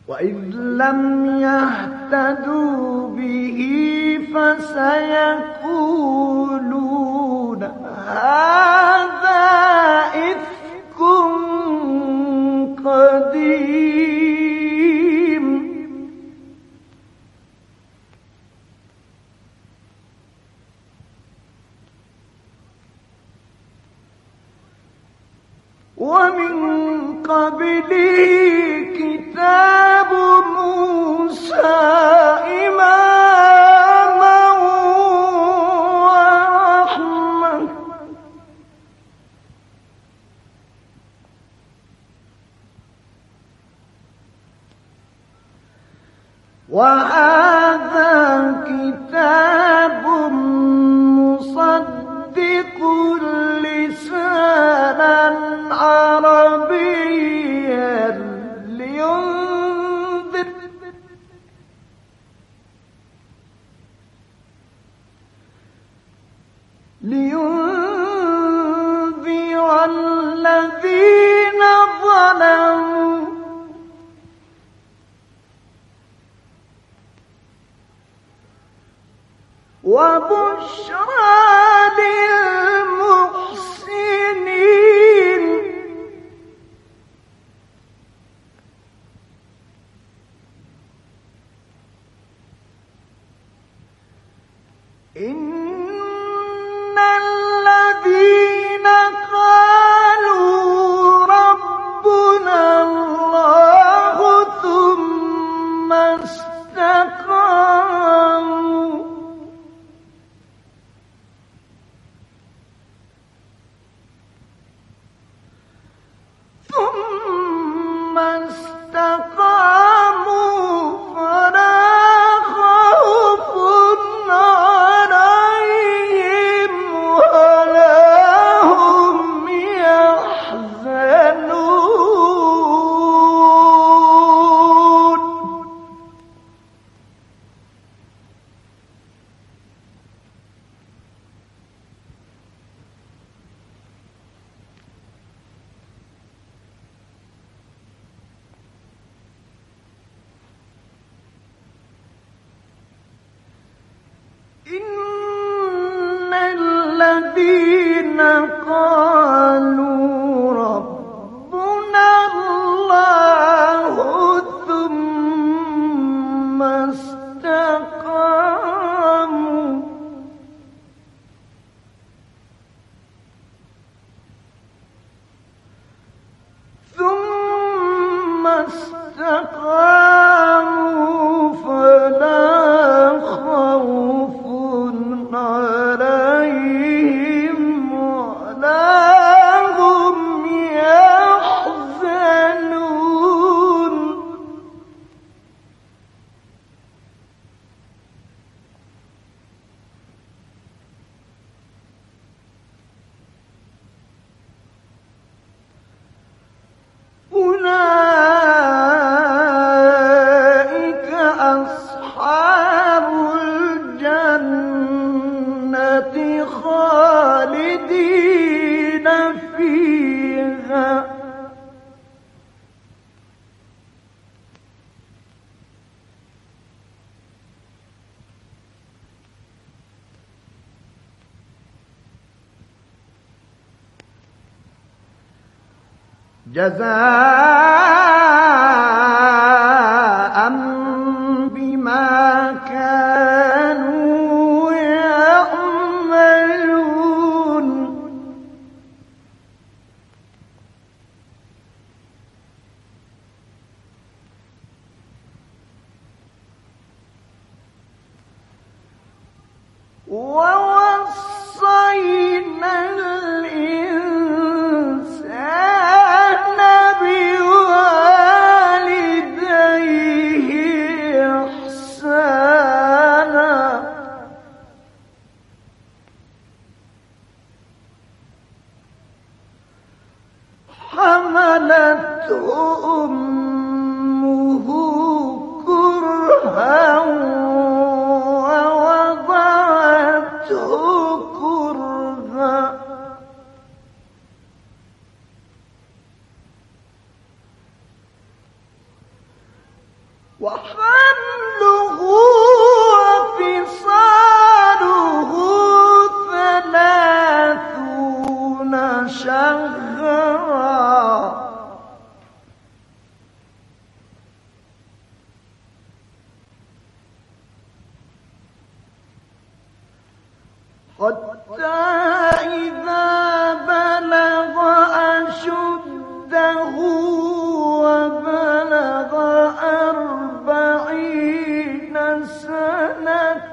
وإذ لم يهتدوا به فسيقولون هذا إفك قديم. ومن قبله كتاب موسى إماما ورحمة وهذا كتاب مصدق لسانا عربيا لينذر الذين ظلموا وبشرى للمحسنين. إن الذين قالوا ربنا الله ثم استقاموا فلا خوف عليهم ولا هم يحزنون. إن الذين قالوا ربنا الله ثم استقاموا فلا خوف عليهم ولا هم يحزنون. أولئك أصحاب الجنة خالدين فيها جزاء بما كانوا يعملون. ووصينا الإنسان بوالديه إحسانا حملته أمه كرها ووضعته كرها وحمله وفصاله 30 شهرا حتى إذا بلغ أشده وبلغ 40 سنة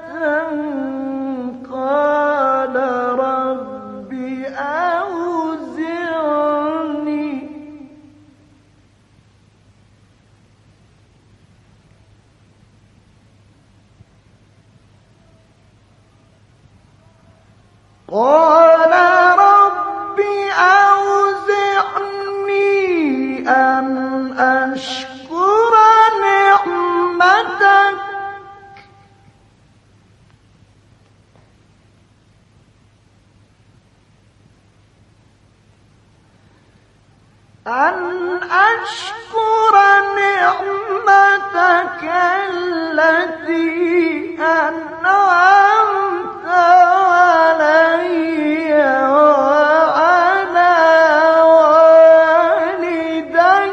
قال رب أوزعني أن أشكر نعمتك التي أنعمت علي وعلى والدي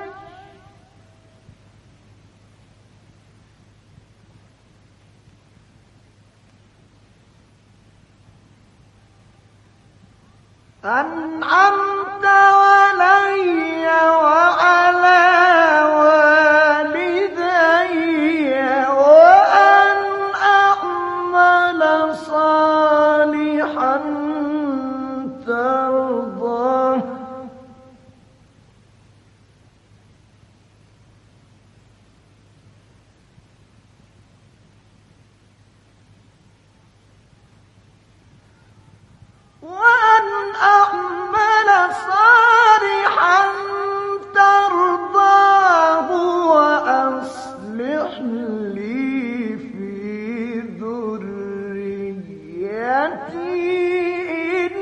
أنعمت علي وعلى والدي وأن أعمل صالحا ترضاه وأصلح لي في ذريتي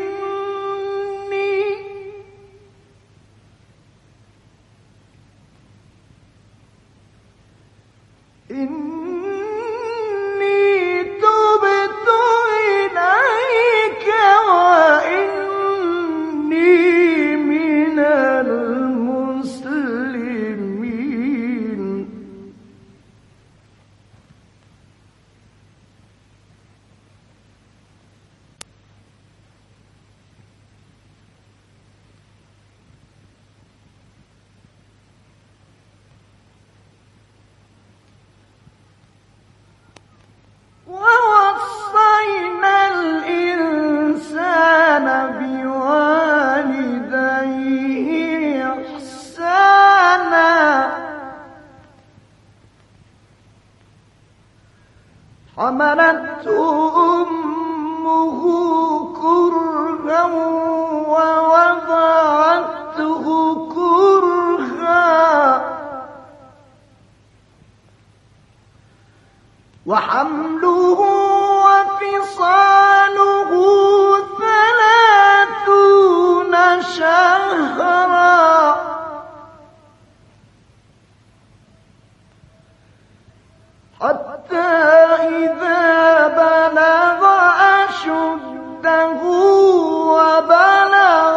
إني تبت إليك وإني من المسلمين ووصينا الإنسان بوالديه إحسانا حملته أمه كرها ووضعته كرها وحمله وفصاله 30 شهرا حتى إذا بلغ أشده وبلغ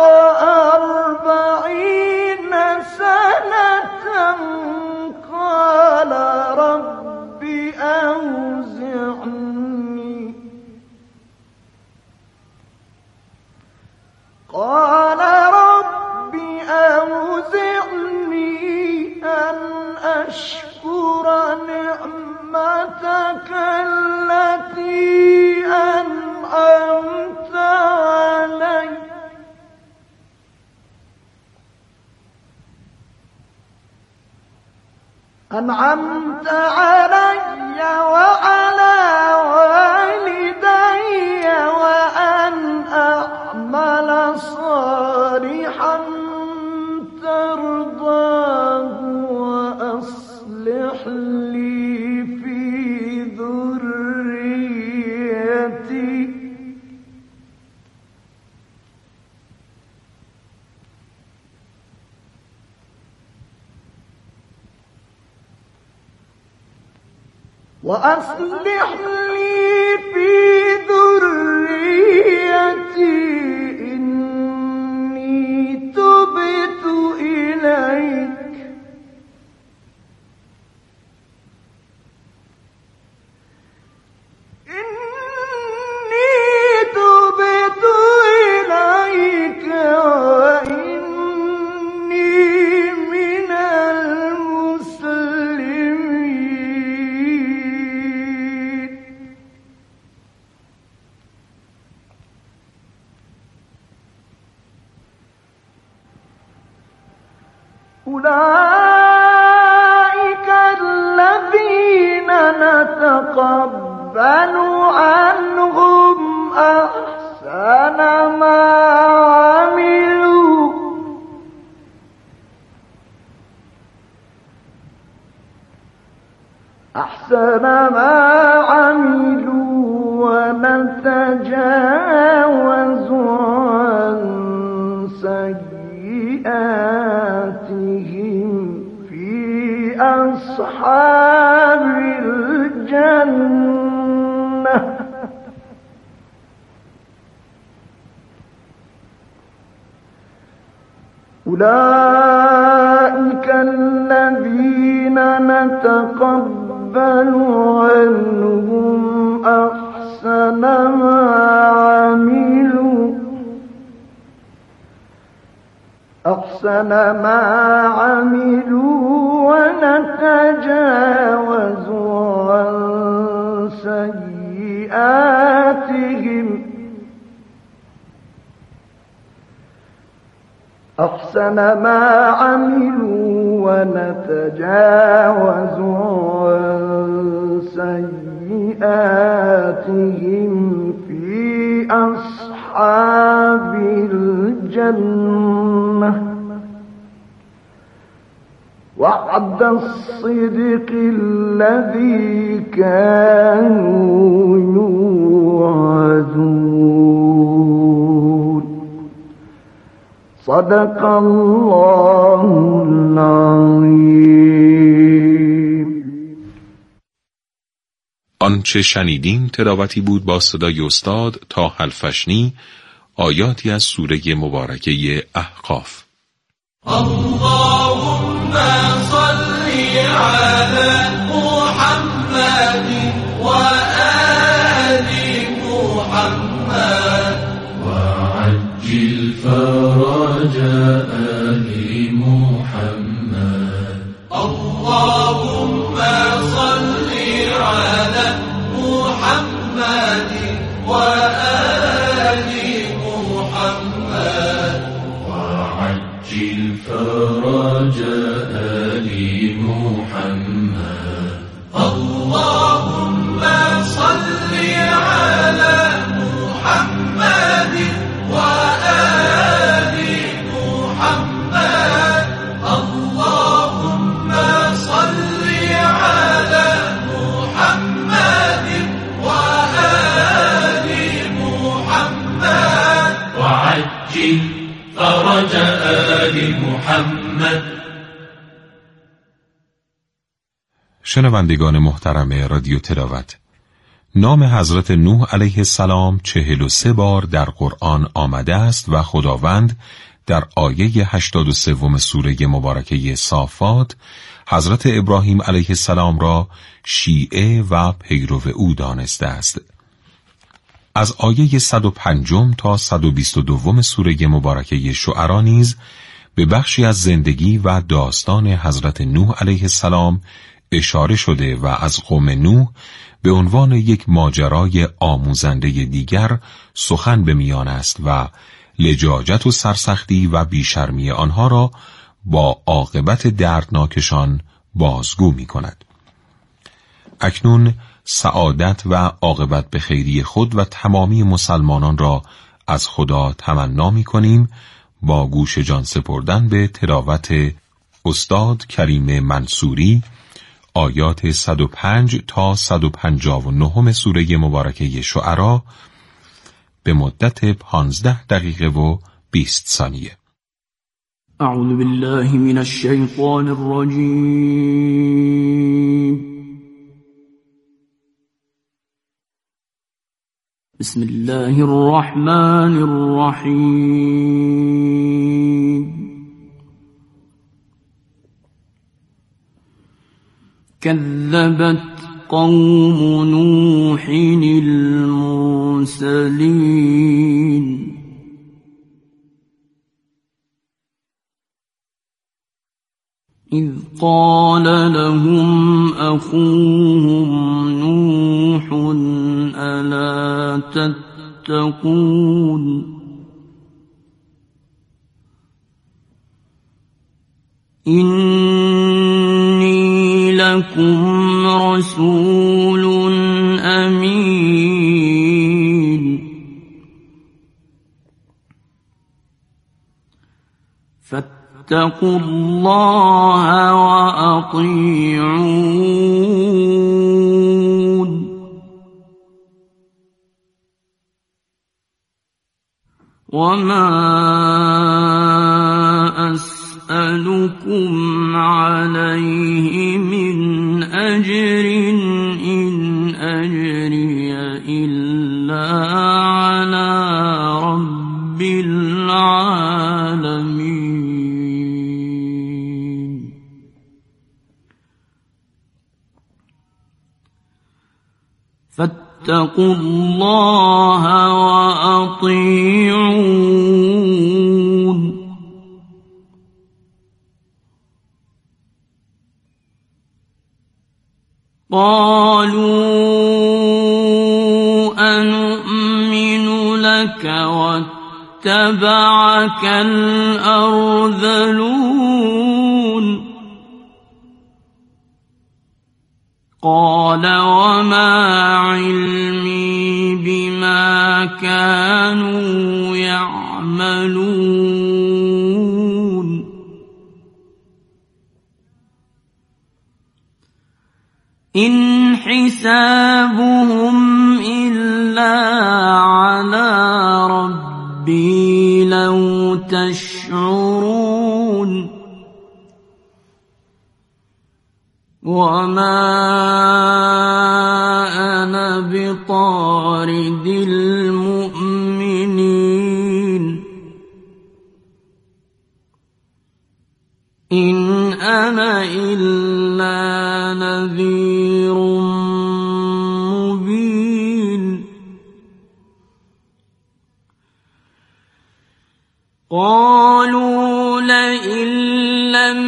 40 سنة قال رب أوزعني أن أشكر نعمتك التي أنعمت علي وعلى والدي وأن أعمل صالحا ترضاه وأصلح لي في ذريتي وأصلح لي في ذريتي إني تبت إليك أولئك الذين نتقبل عنهم أحسن ما عملوا ونتجاوز عن سيئاتهم في أصحاب الجنة أولئك الذين نتقبل عنهم أحسن ما عملوا ونتجاوز عن سيئاتهم أحسن ما عملوا ونتجاوز عن سيئاتهم في أصحاب الجنة وعد الصدق الذي كانوا يوعدون صدق الله العظيم. آنچه شنیدین تلاوتی بود با صدای استاد طاهر الفشنی، آیاتی از سوره مبارکه احقاف. اللهم صل على محمد وآل محمد وعجل فرج آل محمد. اللهم صل على محمد وآل محمد وعجل فرج آل محمد. اللهم صل على محمد وآل محمد. اللهم صل على محمد وآل محمد وعجل فرج آل محمد. شنوندگان محترم رادیو تلاوت، نام حضرت نوح علیه السلام 43 بار در قرآن آمده است و خداوند در آیه 83 سوره مبارکه صافات حضرت ابراهیم علیه السلام را شیعه و پیرو او دانسته است. از آیه 105 تا 122 سوره مبارکه شعرا نیز به بخشی از زندگی و داستان حضرت نوح علیه السلام اشاره شده و از قوم نوح به عنوان یک ماجرای آموزنده دیگر سخن به میان است و لجاجت و سرسختی و بیشرمی آنها را با عاقبت دردناکشان بازگو می کند. اکنون سعادت و عاقبت به خیری خود و تمامی مسلمانان را از خدا تمنا می کنیم با گوش جان سپردن به تلاوت استاد کریم منصوری آیات 105 تا 159 سوره مبارکه شعرا به مدت 15 دقیقه و 20 ثانیه. اعوذ بالله من الشیطان الرجیم. بسم الله الرحمن الرحيم كذبت قوم نوح المرسلين إذ قال لهم أخوهم نوح ألا تتقون إني لكم رسول أمين فاتقوا الله وأطيعون وما أسألكم عليه من أجر إن أجري إلا على رب العالمين فاتقوا الله وأطيعون قالوا أنؤمن لك واتبعك الأرذلون قال وما علمي بما كانوا يعملون إن حسابهم إلا على ربي لو تشعرون وما أنا بطارد المؤمنين إن أنا إلا نذير مبين قالوا لئن لم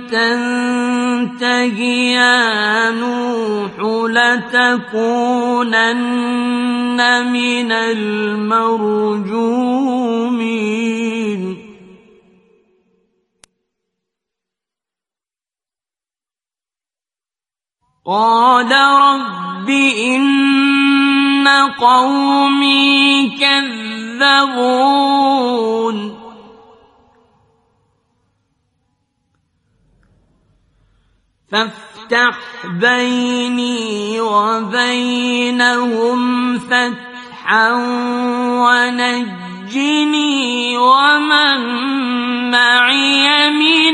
تنته يا نوح لتكونن من المرجومين قال رب إن قومي كذبون فافتح بيني وبينهم فتحا ونجني ومن معي من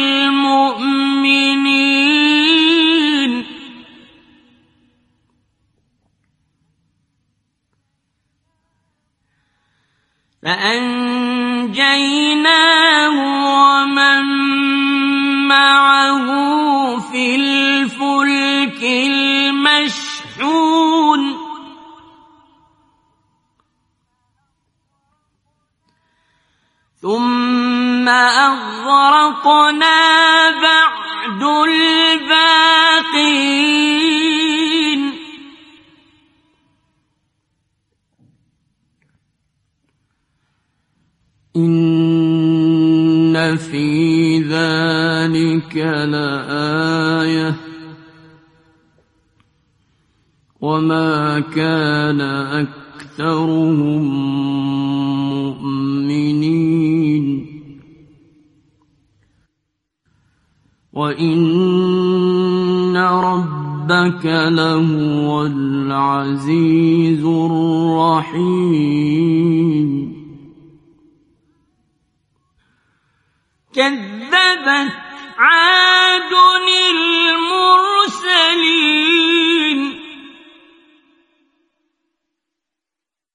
المؤمنين فأنجيناه ومن معه في الفلك المشحون ثم أغرقنا بعد الباقين إن في ذلك لآية وما كان أكثرهم مؤمنين وإن ربك لهو العزيز الرحيم كذبت عاد المرسلين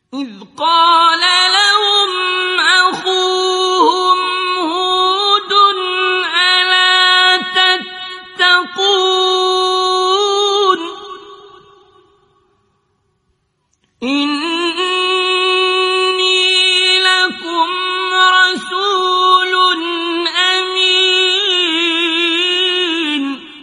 إذ قال لهم أخوهم هود ألا تتقون إني لكم رسول أمين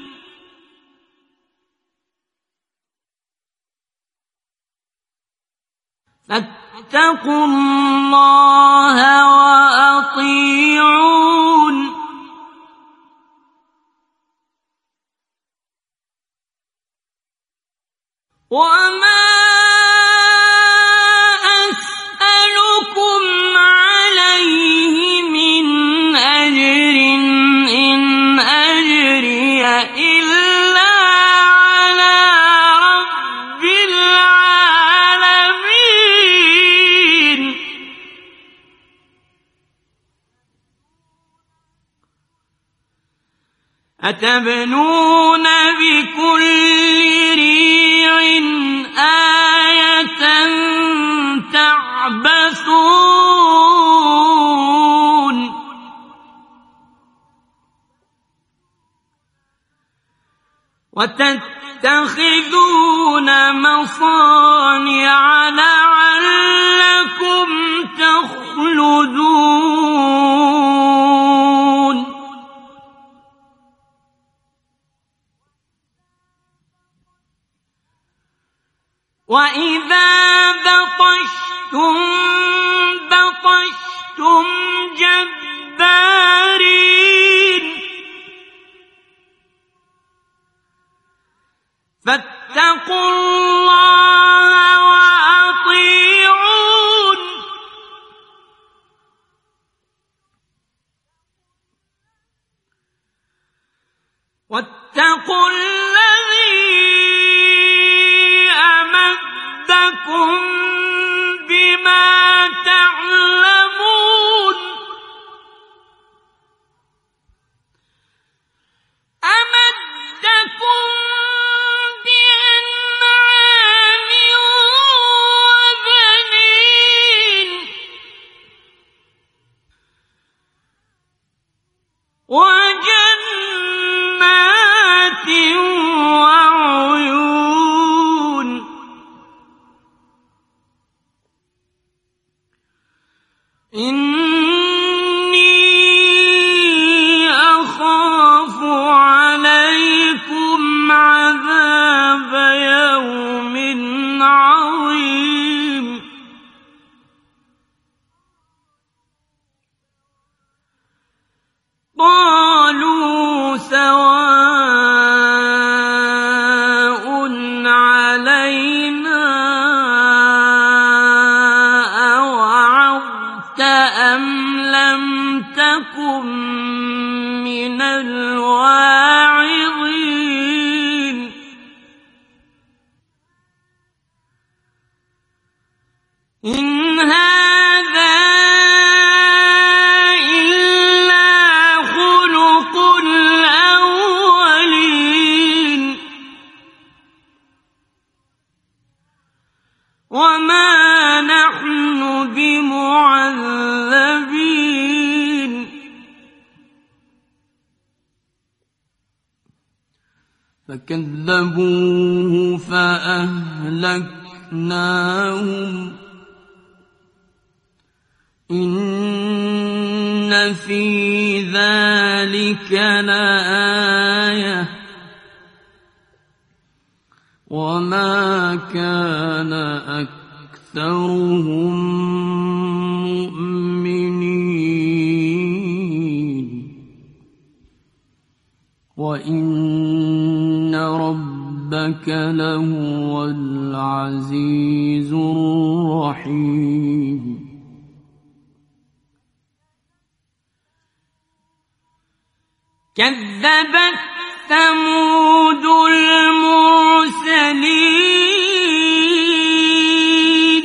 فاتقوا الله وأطيعون وما أسألكم عليه من أجر إن أجري إلا على رب العالمين أتبنون بكل ريع آية تعبثون وتتخذون مصانع لعلكم تخلدون وإذا بطشتم بطشتم جبارين فاتقوا الله وأطيعون واتقوا أمدكم بما تعلمون أمدكم بأنعام وبنين وجنات وعيون إني أخاف عليكم عذاب يوم عظيم قالوا سواء علينا أوعظت أم لم تكن من الواعظين إن هذا إلا خلق الأولين وما نحن بمعذبين فكذبوه فأهلكناهم إن في ذلك لآية وما كان أكثرهم مؤمنين وإن ربك لهو العزيز الرحيم كذبت ثمود المرسلين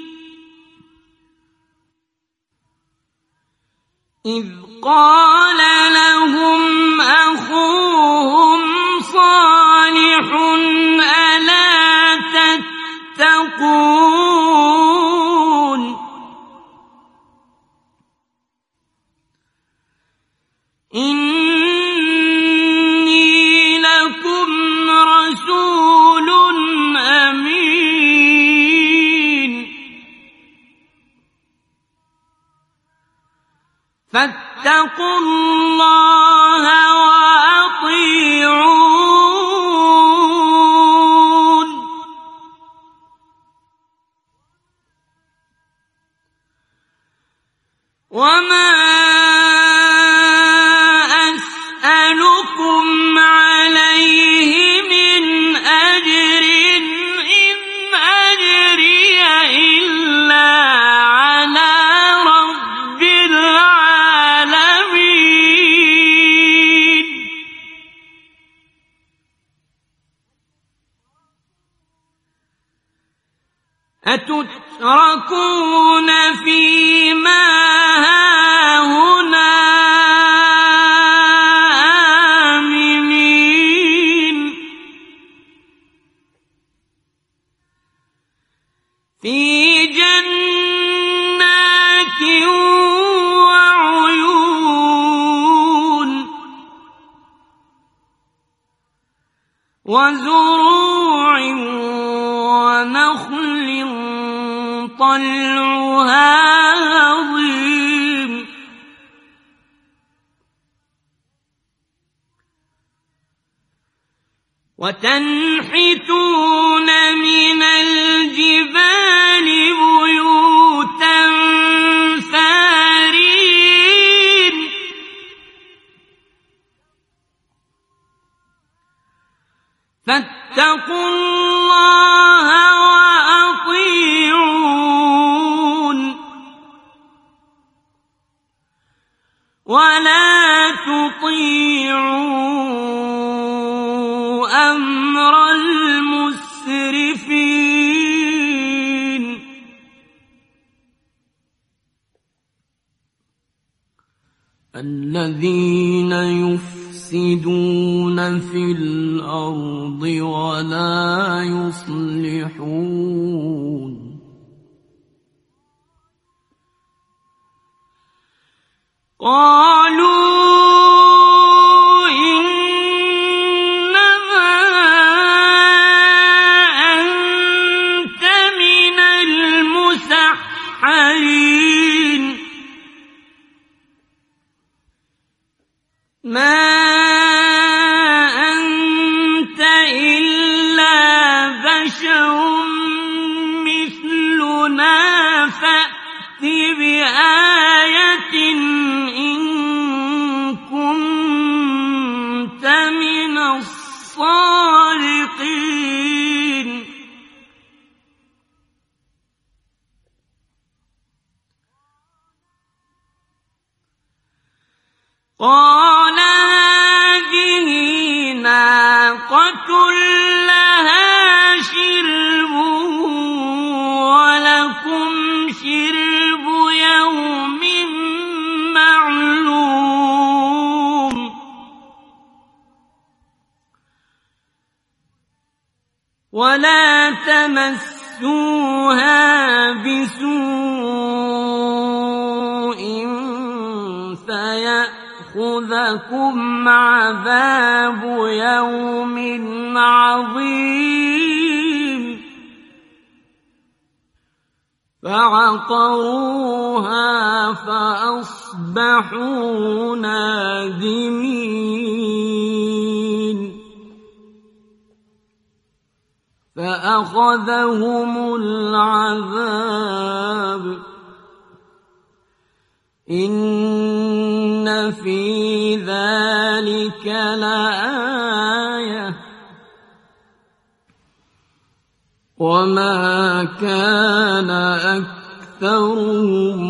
إذ قال لهم أخوهم صالح ألا تتقون إني لكم رسول أمين فاتقوا الله وأطيعون وما أسألكم عليه من أجر إن أجري إلا على رب العالمين أتتركون فيما هاهنا آمنين في جنات وعيون وزروع ونخل طلعها هضيم وتنحتون من الجبال بيوتا فارين فاتقوا الله وأطيعون ولا تطيعوا أمر المسرفين الذين يفسدون في الأرض ولا يصلحون قالوا إنما أنت من المسحرين ما أنت إلا بشر مثلنا فأت بآية إن كنت من الصادقين قال هذه ناقة لها شرب ولكم شرب يوم معلوم ولا تمسوها بسوء فيأخذكم عذاب يوم عظيم فعقروها فأصبحوا نادمين فأخذهم العذاب إن في ذلك لآية وما كان أكثرهم